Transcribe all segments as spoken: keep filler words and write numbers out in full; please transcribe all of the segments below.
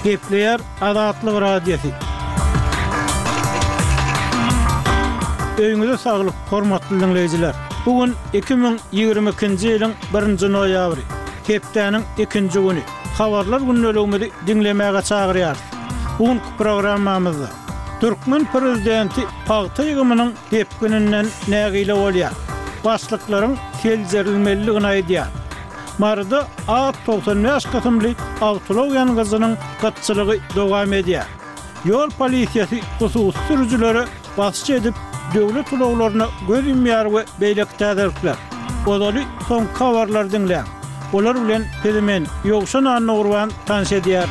Gepleyer Azatlyk Radiosu. Öňüňizde saglyk, hormatly dinleýijiler. Bugün iki bin ýygrimi ikinji ýylyň birinji noýabry, hepdeniň ikinji güni. Habarlar günnäligini dinlemäge çagyrýar. Bugünkü programmamyzda Türkmen prezidenti paýta ýygymynyň hepgüninden nägile bolýar? Başlyklaryň keljerilmeligini aýdýar. Marada A doksan beş gatymly awtologiýanyň gyzynyň gatçylygy dowam edýär. Ýol polisiýasy hususy sürüjülere basyş edip döwlet ulaglaryna göz ýumýar we beýlek täzirikler. Olaly soň habarlar dinleýär. Olar bilen Pedimen ýogşan anna urwan tanış edýär.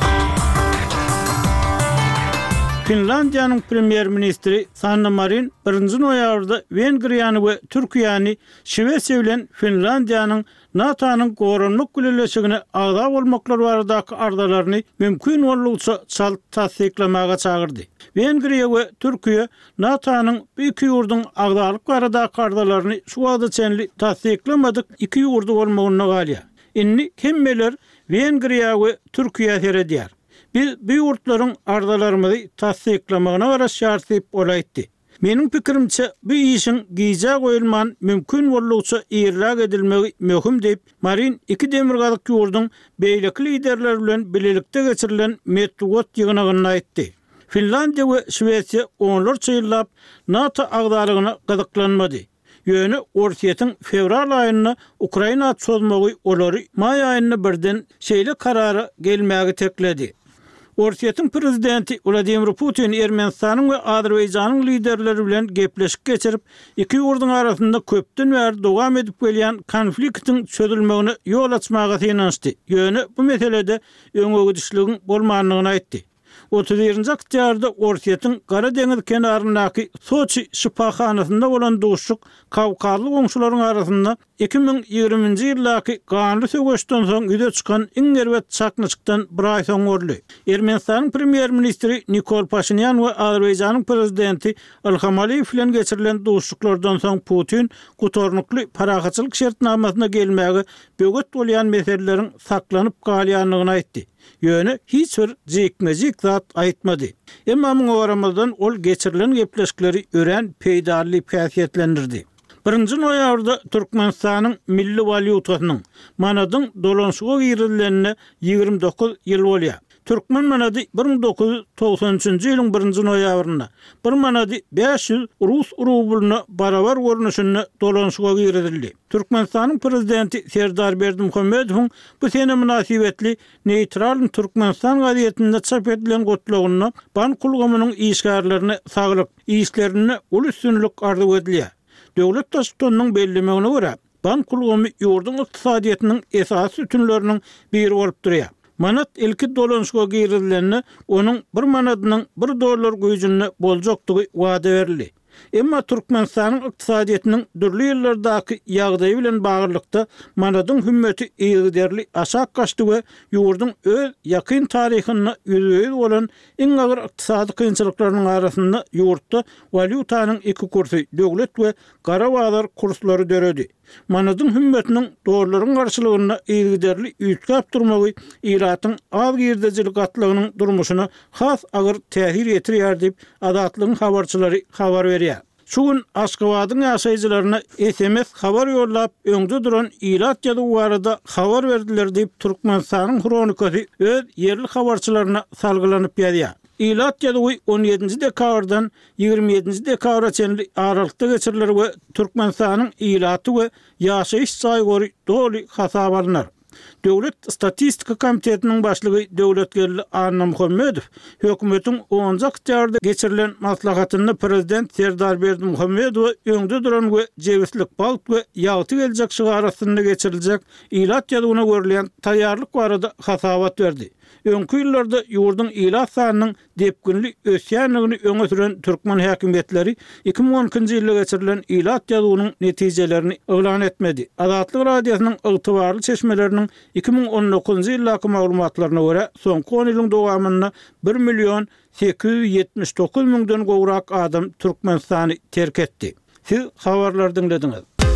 Finlandiýanyň premier ministri Sanna Marin birinji noýabrda Wengriýany we Türkiýany Şwesiýa bilen Finlandiýanyň NATO'nun gorunluk güleşigine agda bolmaklar baradaky ardalaryny mümkin bolýança çal tasdiklamaga çagyrdy. Wengriýa we Türkiýa NATO'nun iki ýurduň agdalyk baradaky ardalaryny şu wagtda çenli tasdiklamadyk iki ýurdu bolmagyna galýar. Inni kemmeler Wengriýa we Türkiýa seredýär. Biz bu ýurtlaryň ardalarymyzy tasdiklamagyna garaşy şartyp olaýdy. Mening pikirimçe bu işin giýje goýulman mümkin bolýança ýerläg edilmegi möhüm diýip Marin iki demirgalyk ýurduň beýleki liderleri bilen bilelikde geçirilen metduat ýygynyny aýtdy. Finlandiýa we Şwesiýa onlarça ýyllap NATO agdalygyna gyzyklanmady. Ýöne Orsiýetiň fevral aýyna Ukraina çözmegi olary may aýyna birden şeýle karary gelmäge tekledi. Orsiýetiň prezidenti Vladimir Putin Ermenistanyň we Azerbaýjanyň liderleri bilen gepleşik geçirip iki ýurduň arasynda köpden bäri dowam edip gelýän konfliktiň çözülmegine ýol açmaga synanşdy. Ýöne bu meselede öňögüdüşligiň bolmanlygyny aýtdy. otuz birinji oktýabrda Orsiýetiň Gara deňiz kenaryndaky Soçi şipahanasynda bolan duşuk Kawkazly goňşularyň arasynda iki bin ýygrimiňji ýyldaky ganly söwgeşden soň ýüze çykan iň gerwet çaknysykdan bir aý soň görüldü. Ermenistanyň premier ministri Nikol Pashinyan we Azerbaýjanyň prezidenti Ilham Aliýew bilen geçirilen duşuklardan soň Putin gutornukly parahatçylyk şertnamasyna gelmäge böget bolýan meselelerin saklanyp galýanlygyny aýtdy. Ýöne hiç bir jekmejik zat aýtmady. Emma muňa garamazdan ol geçirilen gepleşikleri ören peýdarly häsiýetlendirdi. Birinji noýabrda Türkmenistanyň milli valyutasynyň manadyň dolanşyga girilýänine ýygrimi dokuz ýyl bolýar. Türkmen manady bir bin dokuz ýuz togsan üçinji ýylyň birinji noýabrynda bir manady beş ýüz rus rublyna barabar görnüşinde dolanşyga girildi. Türkmenistanyň prezidenti Serdar Berdimuhammedowyň bu sene münasibetli neutral Türkmenistan gazetinde çap edilen gotlagyny ban kulgamynyň işgärlerini saglyk işlerini ul üstünlük arzu edilýär. Döwlet taşdanyň bellemegine görä, ban kulgamy ýurdun ykdysadyýatynyň esas üstünleriniň biri bolup durýar. Manat ilki dolanşyga girilýänine onuň bir manadynyň bir dollar güýjüne boljakdygy wada berildi. Emma Türkmenistanyň ykdysadyýatynyň dürli ýyllardaky ýagdaýy bilen baglykda manadyň hümmeti ýygderli aşak gaçdy we ýurdun öz ýakyn taryhyna ýüzüýüz bolan iň agyr ykdysady kynçylyklarynyň arasynda ýurtda valyutanyň iki kursy, döwlet we gara bazar kurslary döredi. Manadyň hümmetiniň dollaryň garşylygyna ýygderli üýtgap durmagy ýylatyň az girdejilik atlygynyň durmuşyna has agyr täsir ýetirýär diýip Azatlygyň habarçylary habar berýär. Şu gün Aşgabatyň ýaşaýjylaryna S M S habar ýollap öňde duran ýylat ýa-da barada habar berdiler diýip Türkmenistanyň kronikasy öz ýerli habarçylaryna salgylanyp ýazýar. Ýylat ýa-da on ýedinji dekabrdan ýygrimi ýedinji dekabra çenli aralykda geçiriler we Türkmenistanyň ýylaty we ýaşaýyş saýgory doly hasap alynar. Döwlet Statistika Komitetiniň başlygy Döwletgerli Anna Muhammedow hökümetiň onunji oktýabrda geçirilen maslahatyny prezident Serdar Berdimuhammedow öňde duran we jewislik balk we ýagty geljek şygarasynda geçiriljek ýylat ýa-da görülen taýýarlyk barada hasabat berdi. Öňkü ýyllarda ýurdun ýylat sanynyň depginli ösýänligini öňe süren türkmen häkimetleri iki bin on ikinji ýylda geçirilen ýylat ýa-da netijelerini elan etmedi. Azatlyk radiosynyň ygtybarly çeşmeleriniň iki bin on dokuzunji ýyldaky maglumatlaryna görä soňky on ýylyň dowamynda bir milyon sekiz ýüz ýetmiş dokuz mingden gowrak adam Türkmenistany terk etdi. Siz habarlar dinlediňiz.